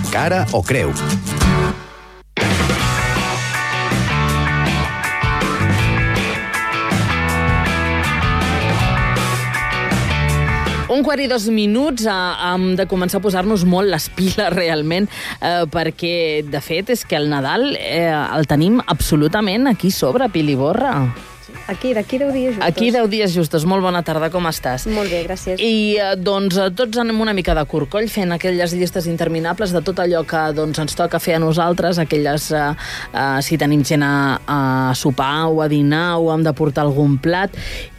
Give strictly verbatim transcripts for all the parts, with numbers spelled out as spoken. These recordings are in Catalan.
cara o creu. Un quart i dos minuts, eh, hem de començar a posar-nos molt les piles realment, eh, perquè de fet és que el Nadal eh, el tenim absolutament aquí sobre, Piliborra. Aquí, d'aquí deu dies justos. Aquí deu dies justos. Molt bona tarda, com estàs? Molt bé, gràcies. I eh, doncs tots anem una mica de corcoll fent aquelles llistes interminables de tot allò que doncs, ens toca fer a nosaltres, aquelles, eh, eh, si tenim gent a, a sopar o a dinar o hem de portar algun plat,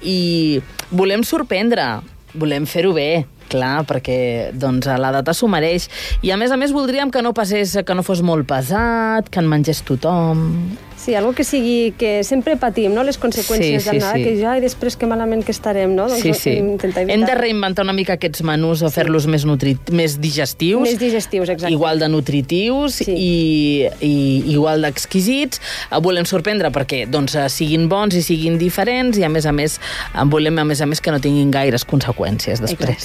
i volem sorprendre, volem fer-ho bé, clar, perquè doncs, la data s'ho mereix. I a més a més voldríem que no passés, que no fos molt pesat, que en mengés tothom. Sí, algo que sigui, que sempre patim, no?, les conseqüències Sí, sí, del Nadal, sí. que ja, i després que malament que estarem, no? Doncs Sí, sí. intentar evitar. Hem de reinventar una mica aquests menús o fer-los més, nutrit més digestius. Més digestius, exacte. Igual de nutritius Sí. i, i igual d'exquisits. Eh, Volem sorprendre perquè doncs, eh, siguin bons i siguin diferents, i a més a més eh, volem a més a més que no tinguin gaires conseqüències després.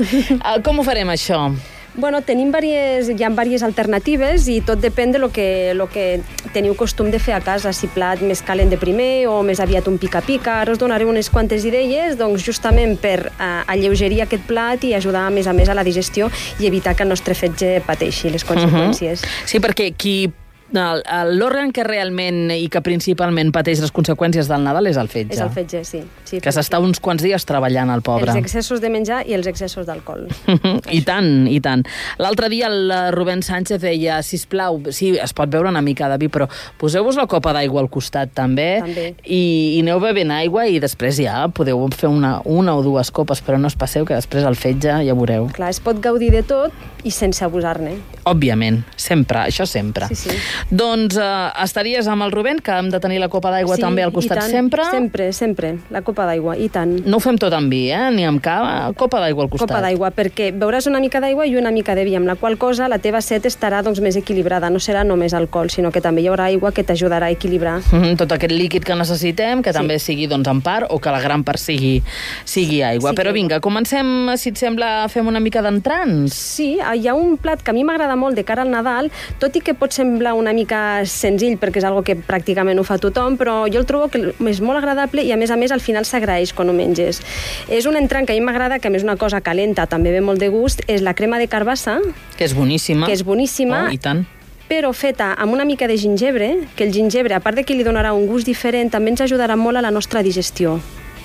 Eh, Com ho farem, això? Bueno, tenim diverses, hi ha diverses alternatives i tot depèn de lo que, lo que teniu costum de fer a casa, si plat més calent de primer o més aviat un pica-pica. Ara us donaré unes quantes idees, doncs justament per eh, alleugerir aquest plat i ajudar a més a més a la digestió i evitar que el nostre fetge pateixi les conseqüències. Uh-huh. Sí, perquè qui l'òrgan que realment i que principalment pateix les conseqüències del Nadal és el fetge. És el fetge, sí. sí que s'està uns quants dies treballant, el pobre. Els excessos de menjar i els excessos d'alcohol. I tant, i tant. L'altre dia el Rubén Sánchez deia, sisplau, sí, es pot beure una mica de vi, però poseu-vos la copa d'aigua al costat també, També. I, i aneu bevent aigua i després ja podeu fer una, una o dues copes, però no es passeu que després el fetge ja veureu. Clar, es pot gaudir de tot i sense abusar-ne. Òbviament, sempre, això sempre. Sí, sí. Doncs eh, estaries amb el Rubén, que hem de tenir la copa d'aigua Sí, també al costat i tant. sempre. Sempre, sempre. La copa d'aigua, i tant. No ho fem tot amb vi, eh? Ni amb cava, copa d'aigua al costat. Copa d'aigua, perquè beuràs una mica d'aigua i una mica de vi, amb la qual cosa la teva set estarà doncs, més equilibrada. No serà només alcohol, sinó que també hi haurà aigua que t'ajudarà a equilibrar. Mm, tot aquest líquid que necessitem, que sí. també sigui doncs, en part, o que la gran part sigui, sigui aigua. Sí, Però vinga, comencem, si et sembla, fem una mica d'entrants. Sí, hi ha un plat que a mi m'agrada molt de cara al Nadal, tot i que pot semblar una mica senzill, perquè és algo que pràcticament ho fa tothom, però jo el trobo que és molt agradable i a més a més al final s'agraeix quan ho menges. És un entrant que a mi m'agrada, que a més una cosa calenta, també ve molt de gust, és la crema de carbassa. Que és boníssima. Que és boníssima. Oh, i tant. Però feta amb una mica de gingebre, que el gingebre, a part de que li donarà un gust diferent, també ens ajudarà molt a la nostra digestió.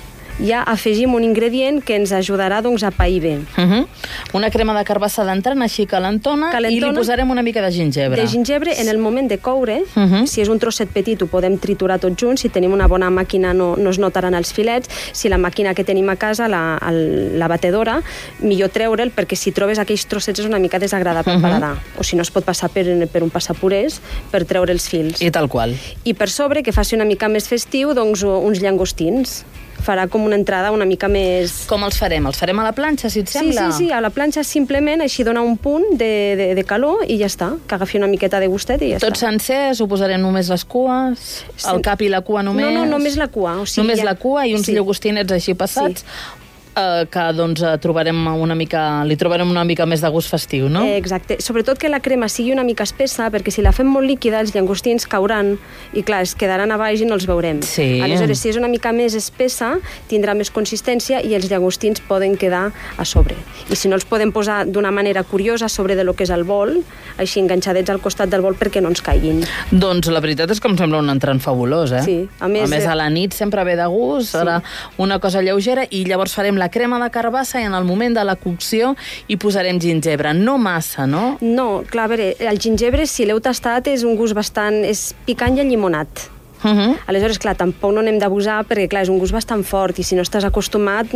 Ja afegim un ingredient que ens ajudarà doncs, a pair bé. Uh -huh. Una crema de carbassa d'entrant així calentona, calentona, i li posarem una mica de gingebre. De gingebre en el moment de coure. Uh -huh. Si és un trosset petit ho podem triturar tot junt. Si tenim una bona màquina no, no es notaran els filets. Si la màquina que tenim a casa, la, el, la batedora, millor treure'l, perquè si trobes aquells trossets és una mica desagradable uh -huh. al paladar. O si no es pot passar per, per un passapurés per treure els fils. I tal qual. I per sobre, que faci una mica més festiu, doncs uns llangostins. Farà com una entrada una mica més... Com els farem? Els farem a la planxa, si et sembla? Sí, sí, sí, a la planxa simplement així dona un punt de, de, de calor i ja està, que agafi una miqueta de gustet i ja Tot està. Tot sencers, ho posarem només les cues? Sí. El cap i la cua només? No, no, només la cua. O sigui, només ja... la cua i uns sí. llagostinets així passats? Sí. Uh, que doncs trobarem una mica, li trobarem una mica més de gust festiu, no? Eh, exacte. Sobretot que la crema sigui una mica espessa, perquè si la fem molt líquida els llangostins cauran i clar, es quedaran a baix i no els veurem. Sí. Aleshores, si és una mica més espessa, tindrà més consistència i els llagostins poden quedar a sobre. I si no els podem posar d'una manera curiosa sobre de lo que és el bol, així enganxadets al costat del bol perquè no ens caiguin. Doncs la veritat és que em sembla un entrant fabulós, eh? Sí. A més, a més a la nit sempre ve de gust, sí. Serà una cosa lleugera i llavors farem la crema de carbassa i en el moment de la cocció hi posarem gingebre. No massa, no? No, clar, a veure, el gingebre, si l'heu tastat, és un gust bastant... és picant i llimonat. Uh -huh. Aleshores, clar, tampoc no n'hem d'abusar perquè, clar, és un gust bastant fort i si no estàs acostumat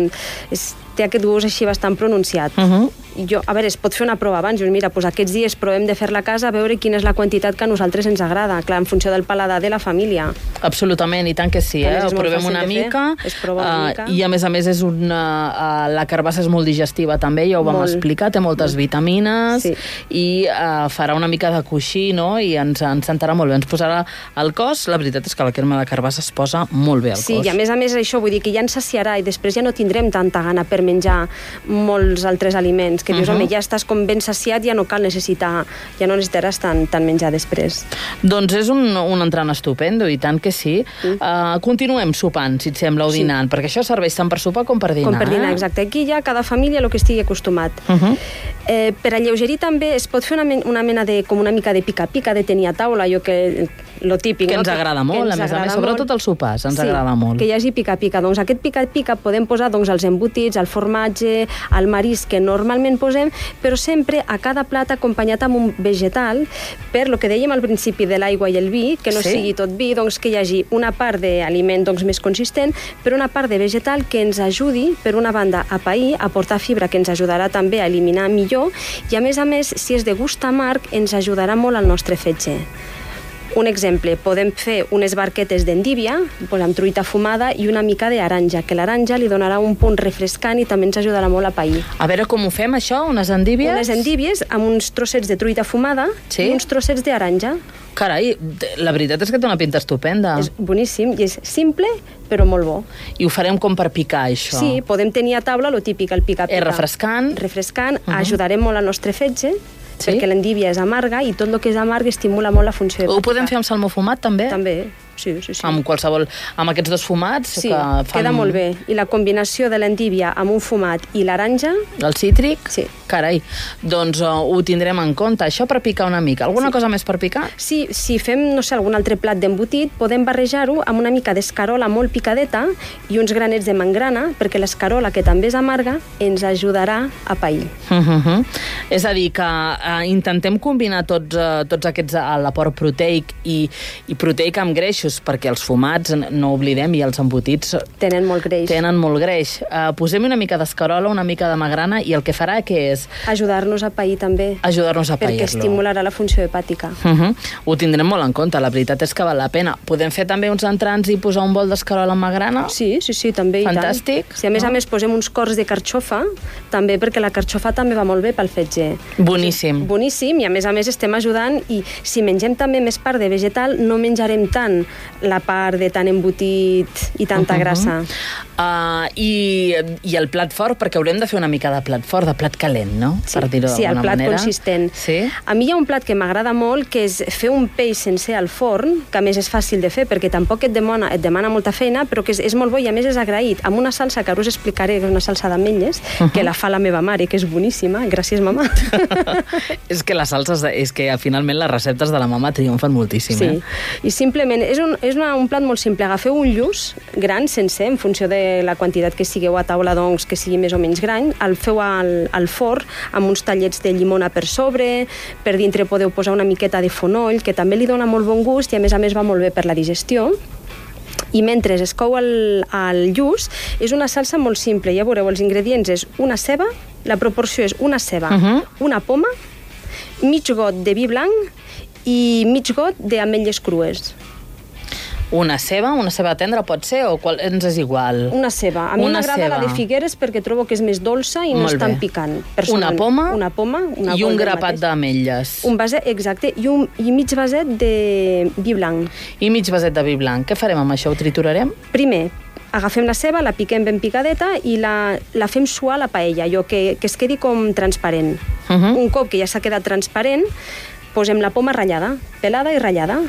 és, té aquest gust així bastant pronunciat. Uh -huh. Jo, a veure, es pot fer una prova abans. Jo, mira, doncs aquests dies provem de fer la casa a veure quina és la quantitat que a nosaltres ens agrada. Clar, en funció del paladar de la família. Absolutament, i tant que sí, eh? Ho provem una mica. Es prova una uh, mica. I a més a més és una, uh, la carbassa és molt digestiva també, ja ho vam molt. explicar, té moltes vitamines sí. i uh, farà una mica de coixí, no? I ens, ens sentarà molt bé. Ens posarà al cos. La veritat és que la crema de carbassa es posa molt bé al sí, cos. Sí, i a més a més això, vull dir que ja ens saciarà i després ja no tindrem tanta gana per menjar molts altres aliments, que dius, Uh-huh. home, ja estàs com ben saciat, ja no cal necessitar, ja no necessitaràs tant, tant menjar després. Doncs és un, un entrant estupendo, i tant que sí. Mm. Uh, continuem sopant, si et sembla, o Sí. dinant, perquè això serveix tant per sopar com per dinar. Com per dinar, eh? exacte. Aquí ja cada família el que estigui acostumat. Uh-huh. Eh, per alleugerir també es pot fer una, men una mena de, com una mica de pica-pica, de tenir a taula, allò que, lo típic. Que no? ens agrada molt, ens a més a agrada més, sobretot molt. als sopars, ens sí, agrada molt. que hi hagi pica-pica. Doncs aquest pica-pica podem posar doncs, els embotits, el formatge, el marisc que normalment posem, però sempre a cada plat acompanyat amb un vegetal, per lo que dèiem al principi de l'aigua i el vi, que no Sí. sigui tot vi, doncs que hi hagi una part d'aliment doncs, més consistent, però una part de vegetal que ens ajudi, per una banda, a pair, a portar fibra, que ens ajudarà també a eliminar millor, i a més a més, si és de gust amarg, ens ajudarà molt al nostre fetge. Un exemple, podem fer unes barquetes d'endívia, doncs amb truita fumada i una mica d'aranja, que l'aranja li donarà un punt refrescant i també ens ajudarà molt a pair. A veure com ho fem, això, unes endívies? Unes endívies amb uns trossets de truita fumada Sí? i uns trossets d'aranja. Carai, la veritat és que té una pinta estupenda. És boníssim i és simple, però molt bo. I ho farem com per picar, això. Sí, podem tenir a taula lo típic, el pica-pica. És refrescant. Refrescant, Uh-huh. ajudarem molt al nostre fetge, Sí? perquè l'endívia és amarga i tot el que és amarg estimula molt la funció hepàtica. Ho podem fer amb salmó fumat, també? També, sí, sí, sí. Amb qualsevol... Amb aquests dos fumats Sí, que fan... queda molt bé. I la combinació de l'endívia amb un fumat i l'aranja, El cítric? Sí. Carai, doncs uh, ho tindrem en compte. Això per picar una mica. Alguna Sí. cosa més per picar? si, si fem, no sé, algun altre plat d'embotit, podem barrejar-ho amb una mica d'escarola molt picadeta i uns granets de mangrana, perquè l'escarola, que també és amarga, ens ajudarà a pair. Uh -huh. És a dir, que uh, intentem combinar tots, uh, tots aquests, uh, l'aport proteic i, i proteic amb greixos, perquè els fumats, no oblidem, i els embotits Tenen molt greix. tenen molt greix. Uh, posem una mica d'escarola, una mica de magrana, i el que farà que és Ajudar-nos a pair també, ajudar-nos a perquè pair-lo. estimularà la funció hepàtica. Uh -huh. Ho tindrem molt en compte, la veritat és que val la pena. Podem fer també uns entrants i posar un bol d'escarola amb magrana? Sí, sí, sí, també. Fantàstic. I tant. Si a més No? a més posem uns cors de carxofa, també, perquè la carxofa també va molt bé pel fetge. Boníssim. Boníssim, i a més a més estem ajudant, i si mengem també més part de vegetal, no menjarem tant la part de tant embotit i tanta Uh-huh. grassa. Uh, i, I el plat fort, perquè haurem de fer una mica de plat fort, de plat calent, no? Sí, Per dir-ho sí, el d'alguna plat manera. consistent. Sí? A mi hi ha un plat que m'agrada molt, que és fer un peix sencer al forn, que a més és fàcil de fer, perquè tampoc et demana, et demana molta feina, però que és, és molt bo i a més és agraït, amb una salsa que ara us explicaré, que és una salsa d'ametlles, uh -huh. que la fa la meva mare, que és boníssima. Gràcies, mamà. És que les salses, de, és que finalment les receptes de la mama triomfen moltíssim, Sí, eh? i simplement és, un, és una, un plat molt simple. Agafeu un lluç gran, sencer, en funció de la quantitat que sigueu a taula, doncs, que sigui més o menys gran, el feu al, al forn amb uns tallets de llimona per sobre, per dintre podeu posar una miqueta de fonoll, que també li dona molt bon gust i a més a més va molt bé per la digestió. I mentre es cou el, el lluç, és una salsa molt simple. Ja veureu, els ingredients és una ceba, la proporció és una ceba, Uh-huh. una poma, mig got de vi blanc i mig got d'ametlles crues. Una ceba, una ceba tendra pot ser, o qual, ens és igual? Una ceba. A mi Una m'agrada la ceba. de Figueres perquè trobo que és més dolça i no Molt és tan bé. picant. Una personalment. poma, una poma una i un golden grapat mateix. d'ametlles. Un vaset, exacte, i, un, i mig vaset de vi blanc. I mig vaset de vi blanc. Què farem amb això? Ho triturarem? Primer, agafem la ceba, la piquem ben picadeta i la, la fem suar a la paella, allò que, que es quedi com transparent. Uh -huh. Un cop que ja s'ha quedat transparent, posem la poma ratllada, pelada i ratllada.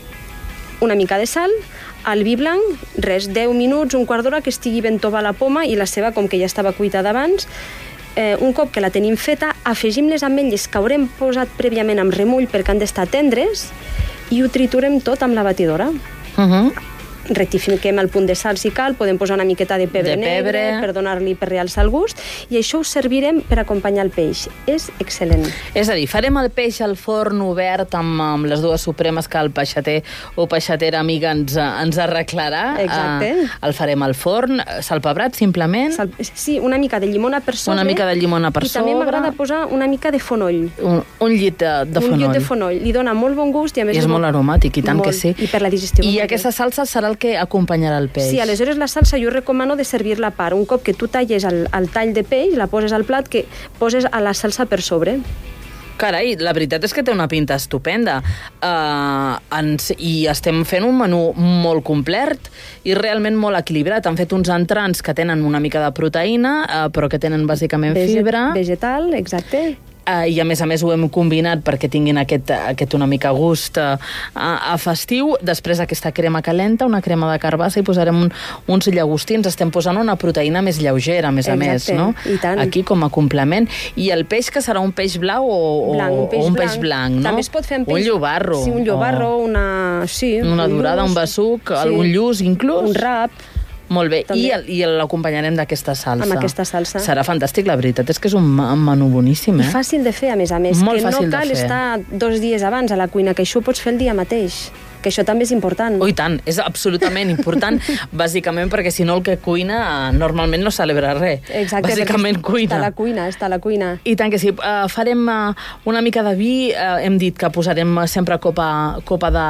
Una mica de sal, el vi blanc, res, deu minuts, un quart d'hora que estigui ben tova la poma, i la ceba, com que ja estava cuita d'abans, eh, un cop que la tenim feta, afegim les ametlles que haurem posat prèviament amb remull perquè han d'estar tendres i ho triturem tot amb la batidora. Uh -huh. Rectifiquem el punt de sal si cal, podem posar una miqueta de pebre, De pebre. negre per donar-li, per realçar el gust, i això ho servirem per acompanyar el peix. És excel·lent. És a dir, farem el peix al forn obert amb, amb les dues supremes que el peixater o peixatera amiga ens, ens arreglarà. Exacte. Uh, el farem al forn, salpebrat, simplement. Sal... Sí, una mica de llimona per sobre. Una mica de llimona per I també sobre. m'agrada posar una mica de fonoll. Un, un llit de, de fonoll. Un llit de fonoll. Li dona molt bon gust i a més... I és molt aromàtic, i tant molt. que sí. I per la digestió. I aquesta salsa serà el que acompanyarà el peix. Sí, aleshores la salsa jo recomano de servir-la a part. Un cop que tu talles el, el tall de peix, la poses al plat, que poses a la salsa per sobre. Carai, la veritat és que té una pinta estupenda. Uh, ens, I estem fent un menú molt complet i realment molt equilibrat. Han fet uns entrants que tenen una mica de proteïna, uh, però que tenen bàsicament Vege fibra. Vegetal, exacte. Uh, I a més a més ho hem combinat perquè tinguin aquest, aquest una mica gust uh, a, a festiu. Després aquesta crema calenta, una crema de carbassa, i posarem un, uns llagostins. Estem posant una proteïna més lleugera, a més a més, no? I tant. Aquí com a complement. I el peix, que serà un peix blau o, blanc, un peix, o un blanc. peix blanc, no? També es pot fer amb peix... Un llobarro. Sí, un llobarro, o... una... Sí, una un dorada, lluç, un besuc, sí. algun lluç inclús. Un rap. Molt bé, També. i, el, i l'acompanyarem d'aquesta salsa. Amb aquesta salsa. Serà fantàstic, la veritat és que és un menú boníssim, eh? I fàcil de fer, a més a més. Molt que no fàcil de cal fer. estar dos dies abans a la cuina, que això ho pots fer el dia mateix. Que això també és important. Oh, i tant, és absolutament important, bàsicament perquè si no el que cuina normalment no celebra res. Exacte, bàsicament cuina. Està a la cuina, està a la cuina. I tant que sí. Uh, farem uh, una mica de vi, uh, hem dit que posarem sempre copa, copa de,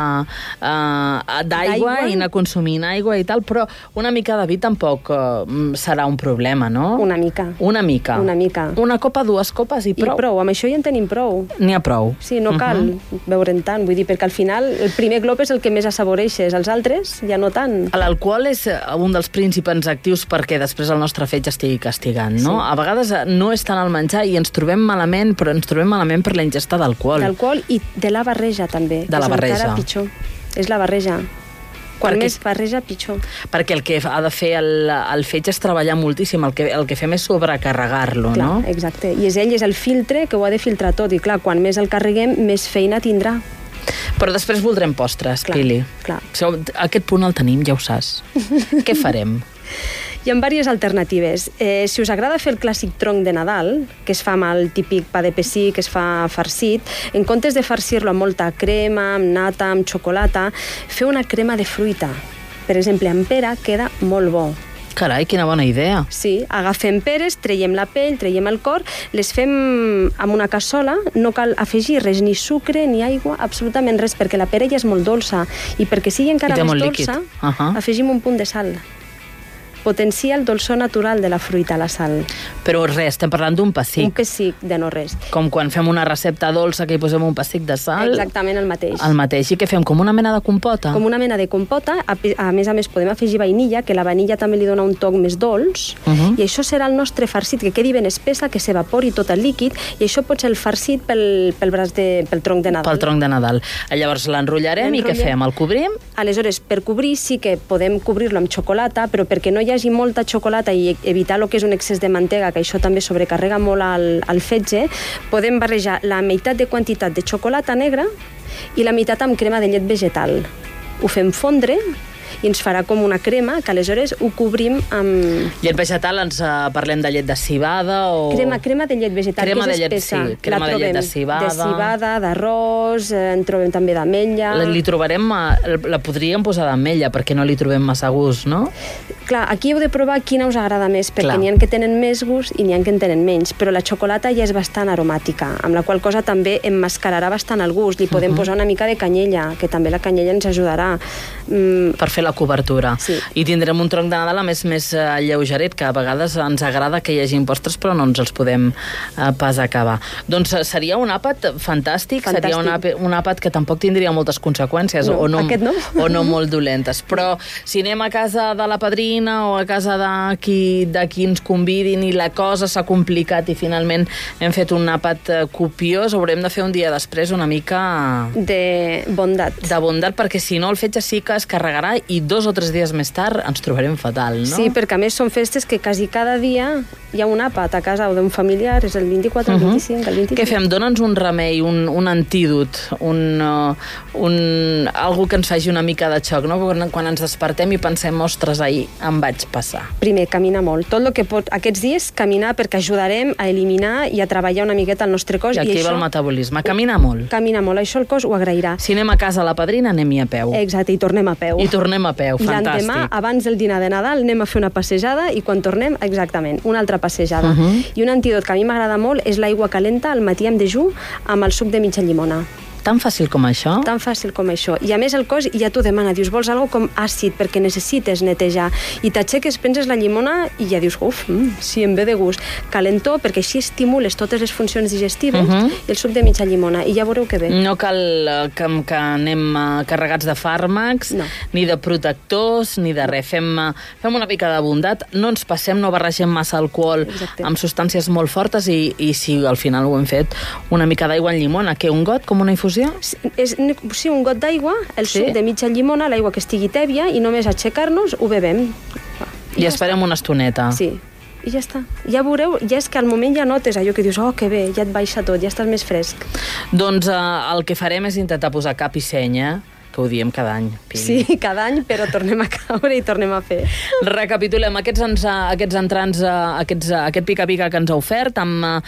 uh, d'aigua i anar consumint aigua i tal, però una mica de vi tampoc uh, serà un problema, no? Una mica. Una mica. Una mica. Una copa, dues copes i prou. I prou, amb això ja en tenim prou. N'hi ha prou. Sí, no cal uh -huh. beure'n tant, vull dir, perquè al final el primer glop és el que més assaboreixes, els altres ja no tant. L'alcohol és un dels principals actius perquè després el nostre fetge estigui castigant, no? Sí. A vegades no és tant el menjar i ens trobem malament, però ens trobem malament per la ingesta d'alcohol. D'alcohol i de la barreja, també. De la és barreja. encara pitjor. És la barreja. Quan Perquè- més barreja, pitjor. Perquè el que ha de fer el, el fetge és treballar moltíssim, el que, el que fem és sobrecarregar-lo, Clar, no? exacte. I és ell, és el filtre que ho ha de filtrar tot. I clar, quan més el carreguem, més feina tindrà. Però després voldrem postres, Clar, Pili. clar. Això, aquest punt el tenim, ja ho saps. Què farem? Hi ha diverses alternatives. Eh, si us agrada fer el clàssic tronc de Nadal, que es fa amb el típic pa de pessí, que es fa farcit, en comptes de farcir-lo amb molta crema, amb nata, amb xocolata, feu una crema de fruita. Per exemple, amb pera queda molt bo. Carai, quina bona idea. Sí, agafem peres, traiem la pell, traiem el cor, les fem amb una cassola, no cal afegir res, ni sucre, ni aigua, absolutament res, perquè la pera ja és molt dolça, i perquè sigui encara I té més molt dolça, líquid. Uh -huh. afegim un punt de sal. Potencia el dolçor natural de la fruita, la sal. Però res, estem parlant d'un Un pessic. pessic de no res. Com quan fem una recepta dolça que hi posem un pessic de sal. Exactament el mateix. El mateix. I què fem? Com una mena de compota? Com una mena de compota. A, a més a més podem afegir vainilla, que la vainilla també li dona un toc més dolç, Uh -huh. i això serà el nostre farcit, que quedi ben espessa, que s'evapori tot el líquid, i això pot ser el farcit pel, pel, braç de, pel tronc de Nadal. Pel tronc de Nadal. Llavors l'enrotllarem i què L'enrotllem. fem? El cobrim? Aleshores, per cobrir sí que podem cobrir-lo amb xocolata, però perquè no hi hagi molta xocolata i evitar el que és un excés de mantega, que això també sobrecarrega molt el, el fetge, podem barrejar la meitat de quantitat de xocolata negra i la meitat amb crema de llet vegetal. Ho fem fondre i ens farà com una crema, que aleshores ho cobrim amb... Llet vegetal, ens uh, parlem de llet de cibada o... Crema, crema de llet vegetal, Crema que és de llet, espessa. sí, crema La de llet de trobem cibada. De cibada, d'arròs, eh, en trobem també d'ametlla... La, li trobarem, uh, la podríem posar d'ametlla perquè no li trobem massa gust, no? Clar, aquí heu de provar quina us agrada més, perquè Clar. n'hi ha que tenen més gust i n'hi ha que en tenen menys, però la xocolata ja és bastant aromàtica, amb la qual cosa també emmascararà bastant el gust. Li podem uh -huh. posar una mica de canyella, que també la canyella ens ajudarà. Mm, Per fer la cobertura. Sí. I tindrem un tronc de Nadal a més més uh, lleugeret, que a vegades ens agrada que hi hagi postres, però no ens els podem uh, pas acabar. Doncs uh, seria un àpat fantàstic, Fantàstic. seria un àpat, un àpat que tampoc tindria moltes conseqüències, No, o, no, aquest no. o no molt dolentes. Però si anem a casa de la padrina o a casa de qui, de qui ens convidin i la cosa s'ha complicat i finalment hem fet un àpat uh, copiós, haurem de fer un dia després una mica de bondat. de bondat, perquè si no el fetge sí que es carregarà i dos o tres dies més tard ens trobarem fatal, no? Sí, perquè a més són festes que quasi cada dia hi ha un àpat a casa o d'un familiar, és el vint-i-quatre, el vint-i-cinc, el vint-i-cinc. Què fem? Dóna'ns un remei, un, un antídot, un, uh, un, algo que ens faci una mica de xoc, no? Quan, quan ens despertem i pensem, ostres, ahir em vaig passar. Primer, caminar molt. Tot el que pot, aquests dies, caminar, perquè ajudarem a eliminar i a treballar una miqueta el nostre cos. I aquí i va això, el metabolisme. Camina molt. Camina molt, això el cos ho agrairà. Si anem a casa a la padrina, anem-hi a peu. Exacte, i tornem a peu. I tornem a peu, I fantàstic. l'endemà, abans del dinar de Nadal, anem a fer una passejada i quan tornem, exactament, una altra passejada. Uh -huh. I un antídot que a mi m'agrada molt és l'aigua calenta al matí amb dejú amb el suc de mitja llimona. Tan fàcil com això? Tan fàcil com això. I a més el cos ja t'ho demana, dius, vols algo com àcid perquè necessites netejar. I t'aixeques, penses la llimona i ja dius, uf, mm, sí, em ve de gust. Calentó, perquè així estimules totes les funcions digestives, uh -huh. i el suc de mitja llimona, i ja veureu que bé. No cal que, que anem carregats de fàrmacs, no. ni de protectors, ni de res. Fem, fem una mica de bondat, no ens passem, no barregem massa alcohol Exacte. amb substàncies molt fortes i, i si al final ho hem fet, una mica d'aigua en llimona, que un got, com una infusió? Sí, és, sí un got d'aigua, el sí? suc de mitja llimona, l'aigua que estigui tèbia, i només aixecar-nos ho bevem. I, I ja esperem està. una estoneta. Sí. I ja està. Ja veureu, ja és que al moment ja notes allò que dius, oh, que bé, ja et baixa tot, ja estàs més fresc. Doncs eh, el que farem és intentar posar cap i senya, que ho diem cada any. Pili. Sí, cada any, però tornem a caure i tornem a fer. Recapitulem, aquests, ens, aquests entrants, aquests, aquest pica-pica que ens ha ofert, amb uh,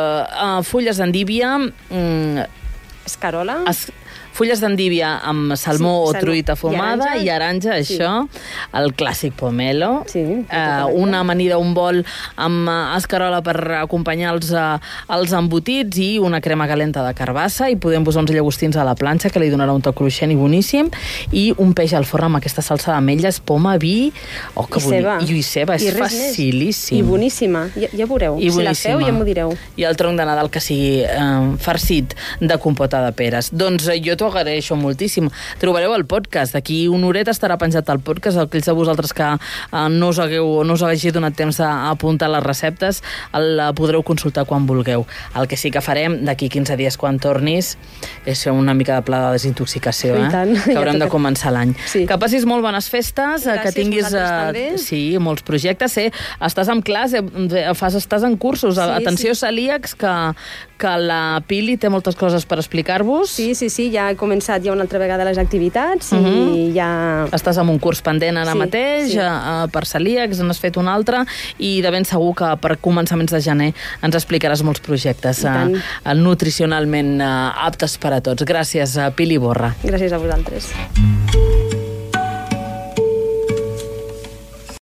uh, fulles d'endívia... Um, escarola... Es, fulles d'endívia amb salmó sí, o truita fumada i aranja, sí. això, el clàssic pomelo, sí, uh, una amanida, un bol amb uh, escarola per acompanyar els, uh, els embotits i una crema calenta de carbassa, i podem posar uns llagostins a la planxa que li donarà un toc cruixent i boníssim, i un peix al forn amb aquesta salsa d'ametlles, poma, vi oh, que i ceba. I ceba, és facilíssim. I boníssima, ja, ja veureu. I si la feu ja m'ho direu. I el tronc de Nadal que sigui uh, farcit de compota de peres. Doncs jo t'ho agraeixo moltíssim. Trobareu el podcast. D'aquí una horeta estarà penjat el podcast. Aquells de vosaltres que eh, no us hagueu, no us hagi donat temps a apuntar les receptes, el podreu consultar quan vulgueu. El que sí que farem d'aquí quinze dies quan tornis és fer una mica de pla de desintoxicació, eh? que haurem ja de començar l'any. Sí. Que passis molt bones festes, Gràcies, que tinguis eh, sí, molts projectes. Eh? Estàs en classe, fas, estàs en cursos. Sí, Atenció, sí. celíacs, que, que la Pili té moltes coses per explicar-vos. Sí, sí, sí, ja he començat ja una altra vegada les activitats i uh -huh. ja... Estàs amb un curs pendent ara sí, mateix, sí. Uh, per celíacs, n'has fet un altre, i de ben segur que per començaments de gener ens explicaràs molts projectes uh, nutricionalment uh, aptes per a tots. Gràcies, uh, Pili Borra. Gràcies a vosaltres.